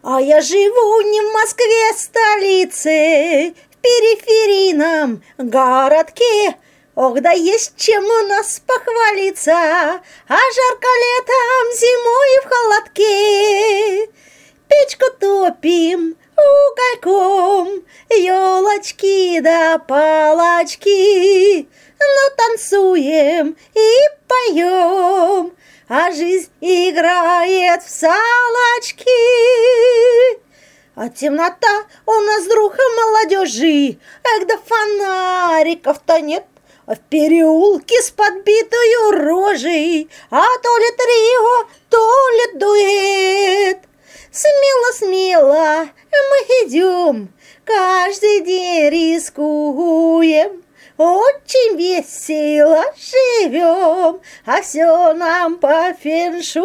А я живу не в Москве, столице, в периферийном городке. Ох, да есть чем у нас похвалиться, а жарко летом, зимой в холодке. Печку топим угольком, елочки да палочки. Ну, танцуем и поем, а жизнь играет в салочки. А темнота у нас, друг молодежи, эх, да фонариков-то нет. А в переулке с подбитою рожей, а то ли трио, то ли дуэт. Смело-смело мы идем, каждый день рискуем. Очень весело живем, а все нам по феншую.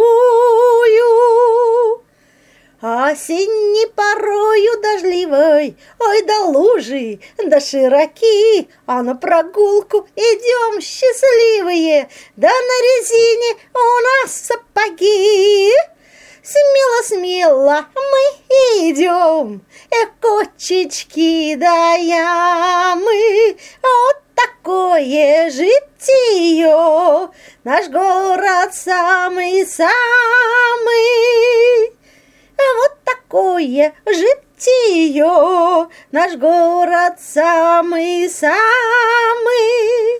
Осенней порою дождливой, ой, да лужи, да широки, а на прогулку идем счастливые, да на резине у нас сапоги. Смело-смело мы идем, кочечки да ямы, вот такое житие, наш город самый-самый. Вот такое житие, наш город самый-самый.